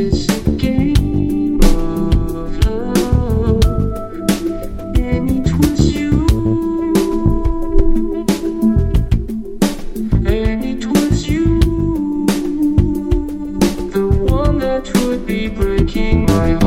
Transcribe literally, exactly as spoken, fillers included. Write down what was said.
this game of love, and it was you, and it was you, the one that would be breaking my